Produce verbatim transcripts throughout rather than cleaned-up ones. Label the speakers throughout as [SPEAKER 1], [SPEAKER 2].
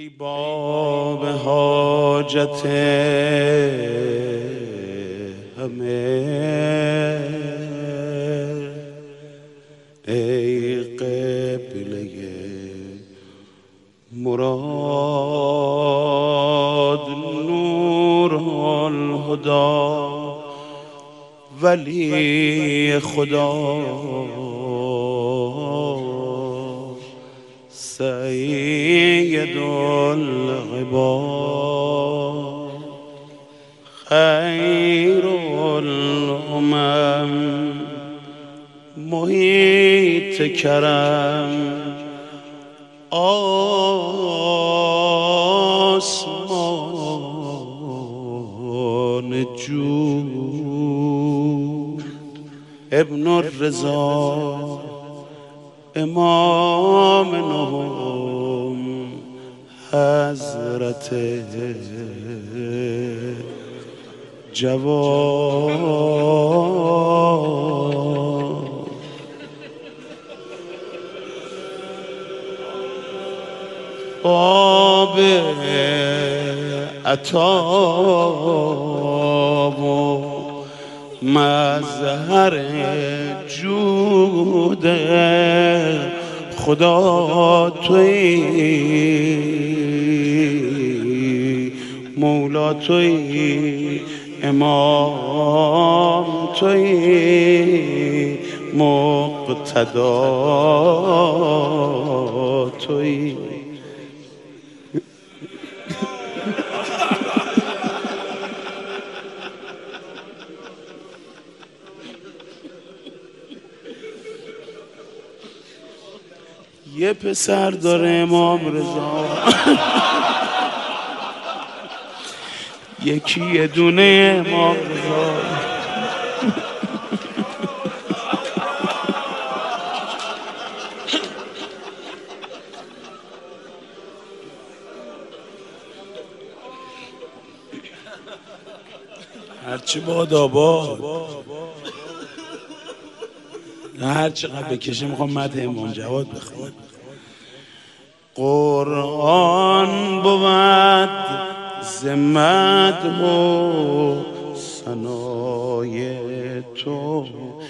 [SPEAKER 1] ای باب حاجت همه، ای قبله مراد، نور الهدی، ولی خدا، سید العباد، خیر الامم، محیط کرم، آسمان جود، ابن الرضا، امام نهم، حضرت جواد. باب عطا و مظهر جود خدا تویی، مولا تویی، امام تویی، مقتدا تویی. یه پسر داره امام رضا، یکی یه دونه امام رضا. هرچی باد آباد، هر چقدر بکشه میخوام مدح امام جواد بخونم. قرآن بود ز مدح و ثنای تو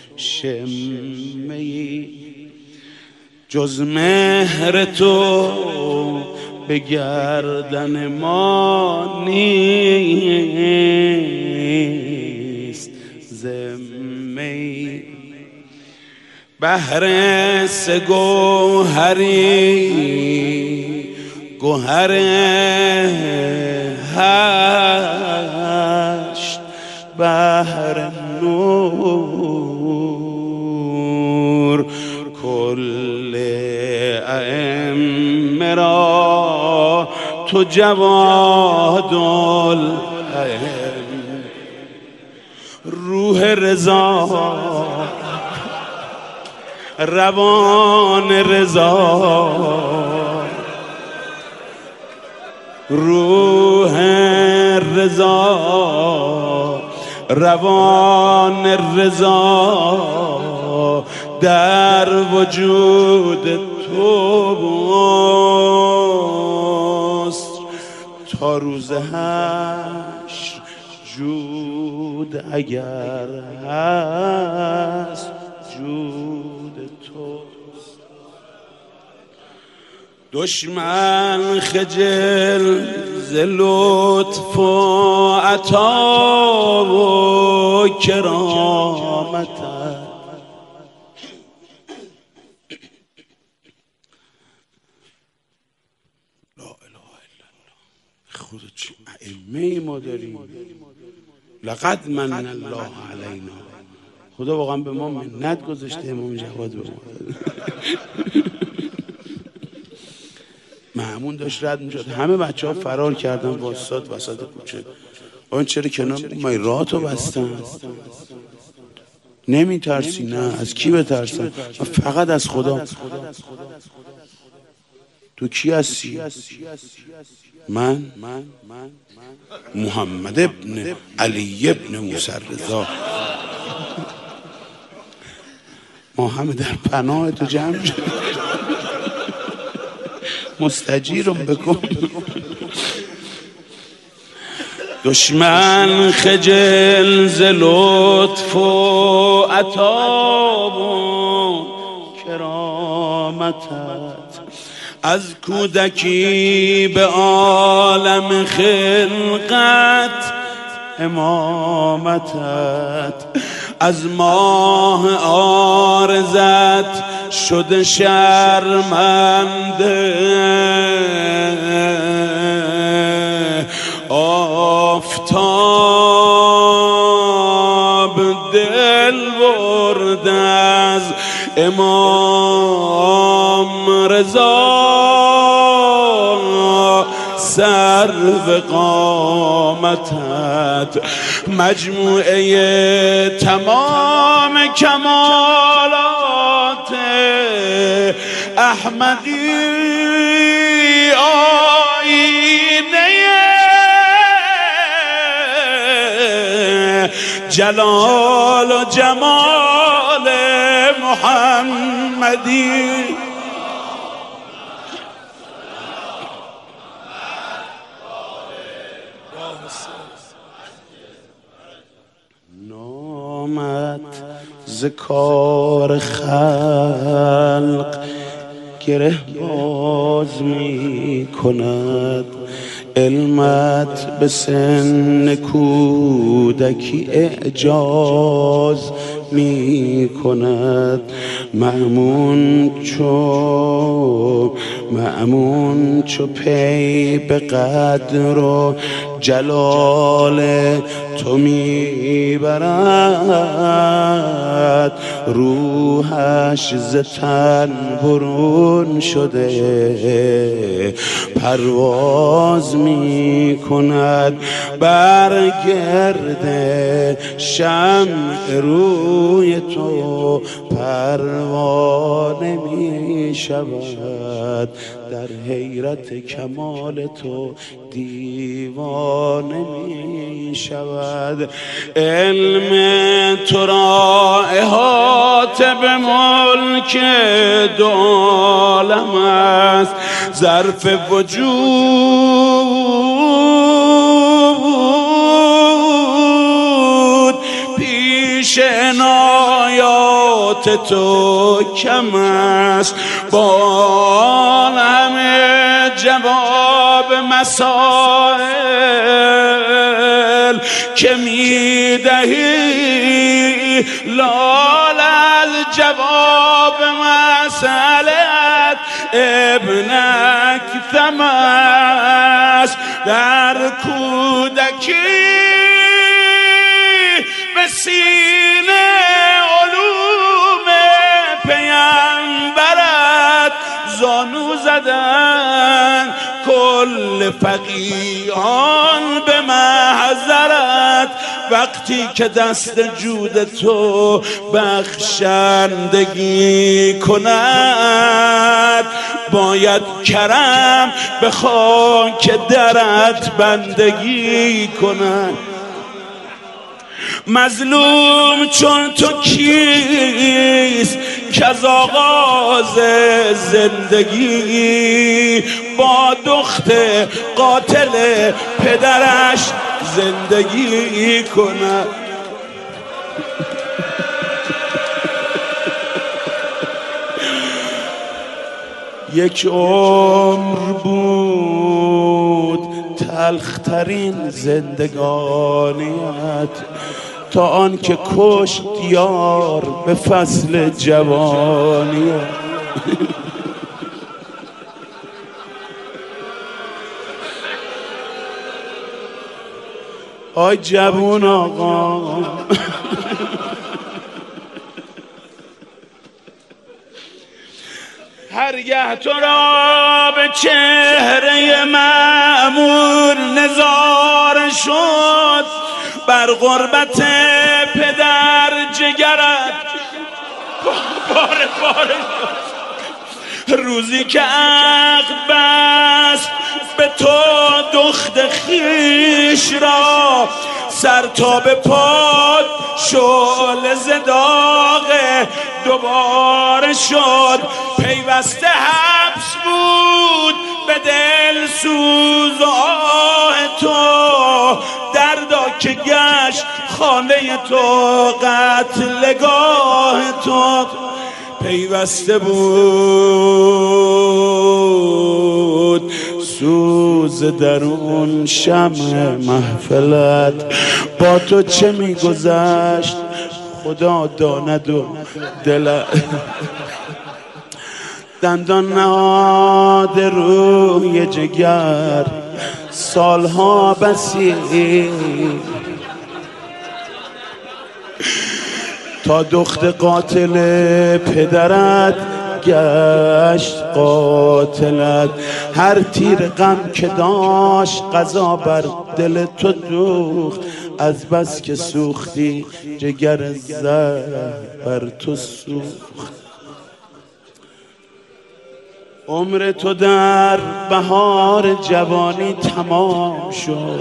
[SPEAKER 1] شمه‌ای، جز مهر تو به گردن ما نیست ذمه‌ای. بحر سه گوهری، گوهر هشت، بحر نور، کل ائمه را تو جواد الائمه. روح رضا، روان رضا، روح رضا، روان رضا، در وجود توست تا روز حشر. جود اگر هست جود توست. دشمن خجل ز لطف و عطا و کرامتت، لا اله الا الله. خود چه ائمه ما داریم. لقد من الله علینا، خدا واقعا به ما منت گذاشته. امام جواد به ما مأمون داشت رد میشد، همه بچه ها فرار کردن، واسطاد وسط کوچه. آن چرا کنار ما راه تو بستن؟ نمی ترسی؟ نه. از کی بترسن؟ فقط از خدا. تو کی هستی؟ من محمد ابن علی ابن موسی رضا. ما همه در پناه تو جمع شد. مستجیرم بکن. دشمن خجل ز لطف و عطا و کرامتت، از کودکی به عالم خلقت امامتت، از ماه عارضت شده شرمنده، آفتاب دل برد از امام رضا، سرو قامتت، مجموعه تمام کمالات احمدی، آینه جلال و جمال محمدی. نامت ز کار خلق گره باز می کند، علمت به سن کودکی اعجاز می کند. مأمون چو مأمون چو پی به قدر و جلال تو می برد، روحش ز تن برون شده پرواز می کند. بر گرد شمع روی تو پروانه می شود، در حیرت کمال تو دیوانه می شود. علم تو را احاطه به ملک دو عالم است، ظرف وجود پیش عنایات تو کم است. با همه جواب مسائل که می دهی، لال از جواب مسئلت ابنک ثم است. در کودکی به سینه علوم پیامبرت زانو زدن، کل فقیهان به محضرت. وقتی که دست جود تو بخشندگی کند، باید کرم به خاک درت بندگی کند. مظلوم چون تو کیست که از آغاز زندگی با دخت قاتل پدرش زندگی کند؟ یک عمر بود تلخترین زندگانیت، تا آن که کشت یار به فصل جوانیت. آی جوون آقا، هرگه تو را به چهره مأمور نظاره شد، بر غربت پدر جگرت پاره پاره شد. روزی که عقد بست به تو دخت خیش را، سر تا به پاد شعله ز داغ دوباره شد. پیوسته حبس بود به دل سوز و آه تو، دردا که گشت خانه تو، قتلگاه تو پیوسته بود سوز درون شمع محفلت. با تو چه میگذشت خدا داند و دلت. دندان نهاد روی جگر سالها بسی، تا دخت قاتل پدرت گشت قاتلت. هر تیر غم که داشت قضا بر دل تو دوخت، از بس که سوختی جگر زهر بر تو سوخت. عمر تو در بهار جوانی تمام شد،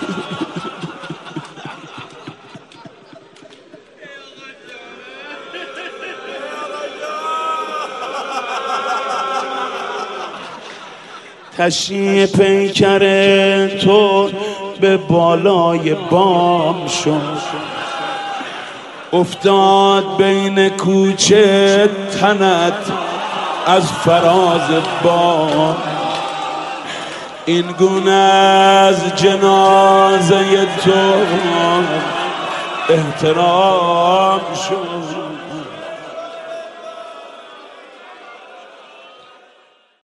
[SPEAKER 1] تشییع پیکر تو به بالای بام شد، افتاد بین کوچه تنت از فراز بام. این گونه از جنازه تو احترام شد.